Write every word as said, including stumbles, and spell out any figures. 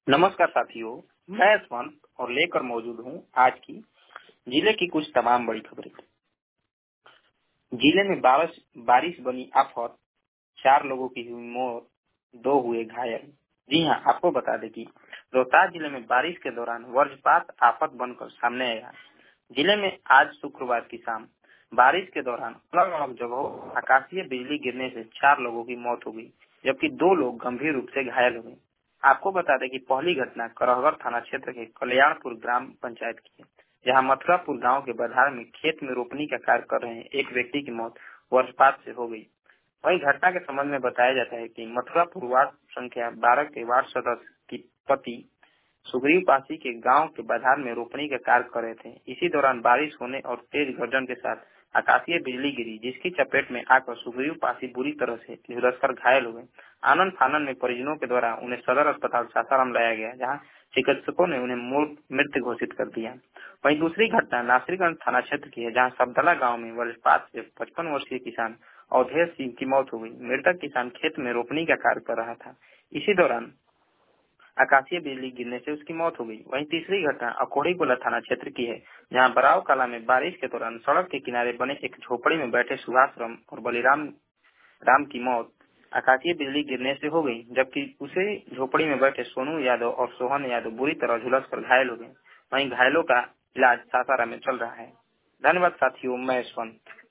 नमस्कार साथियों, मैं यशवंत और लेकर मौजूद हूँ आज की जिले की कुछ तमाम बड़ी खबरें। जिले में बारिश बारिश बनी आफत, चार लोगों की हुई मौत, दो हुए घायल। जी हाँ, आपको बता दें कि रोहतास जिले में बारिश के दौरान वज्रपात आफत बनकर सामने आया। जिले में आज शुक्रवार की शाम बारिश के दौरान अलग अलग जगहों आकाशीय बिजली गिरने से चार लोगों की मौत हो गई, जबकि दो लोग गंभीर रूप से घायल हो गए। आपको बता दें कि पहली घटना करहगर थाना क्षेत्र के कल्याणपुर ग्राम पंचायत की है, जहां मथुरापुर गांव के बधार में खेत में रोपनी का कार्य कर रहे एक व्यक्ति की मौत वज्रपात से हो गई। वही घटना के संबंध में बताया जाता है कि मथुरापुर वार्ड संख्या बारह के वार्ड सदस्य की पति सुग्रीव पासी के गांव के बधार में रोपनी का कार्य कर रहे थे। इसी दौरान बारिश होने और तेज गर्जन के साथ आकाशीय बिजली गिरी, जिसकी चपेट में आकर सुग्रीव पासी बुरी तरह से झुलसकर घायल हो गए। आनंद फानन में परिजनों के द्वारा उन्हें सदर अस्पताल सासाराम लाया गया, जहां चिकित्सकों ने उन्हें मृत घोषित कर दिया। वहीं दूसरी घटना नासरीगंज थाना क्षेत्र की है, जहां सबदला गाँव में वज्रपात से पचपन वर्षीय किसान अवधेश सिंह की मौत हो गई। मृतक किसान खेत में रोपनी का कार्य कर रहा था। इसी दौरान आकाशीय बिजली गिरने से उसकी मौत हो गई। वहीं तीसरी घटना अकोड़ी गोला थाना क्षेत्र की है, जहां बराव कला में बारिश के दौरान सड़क के किनारे बने एक झोपड़ी में बैठे सुभाष राम और बलिराम राम की मौत आकाशीय बिजली गिरने से हो गई, जबकि उसे झोपड़ी में बैठे सोनू यादव और सोहन यादव बुरी तरह झुलसकर घायल हो गए। वहीं घायलों का इलाज सासाराम में चल रहा है। धन्यवाद साथियों, मैं यशवंत।